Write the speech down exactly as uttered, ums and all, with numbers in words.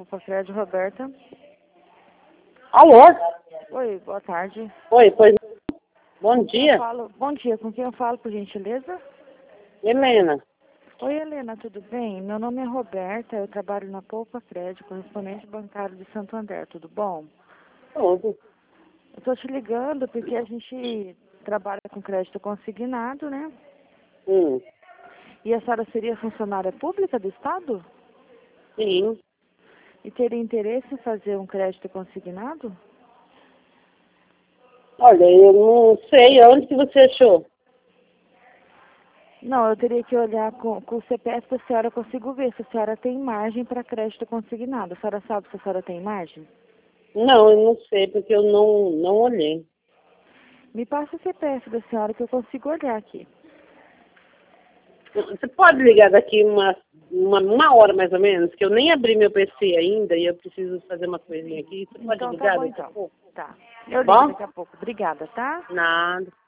Opa, Fred, Roberta. Alô? Oi, boa tarde. Oi, pois bom Eu dia. falo, bom dia, com quem eu falo, por gentileza? Helena. Oi, Helena, tudo bem? Meu nome é Roberta, eu trabalho na Poupa Fred, correspondente bancário de Santo André, tudo bom? Tudo. Eu tô te ligando porque a gente trabalha com crédito consignado, né? Hum, E a senhora seria funcionária pública do Estado? sim. E teria interesse em fazer um crédito consignado? Olha, eu não sei onde que você achou. Não, eu teria que olhar com, com o C P F da senhora, eu consigo ver se a senhora tem margem para crédito consignado. A senhora sabe se a senhora tem margem? Não, eu não sei, porque eu não, não olhei. Me passa o C P F da senhora que eu consigo olhar aqui. Você pode ligar daqui uma, uma, uma hora mais ou menos, que eu nem abri meu P C ainda e eu preciso fazer uma coisinha aqui. Você pode Então tá ligar bom daqui a então. pouco? Tá. Eu ligo Bom? daqui a pouco. Obrigada, tá? Nada.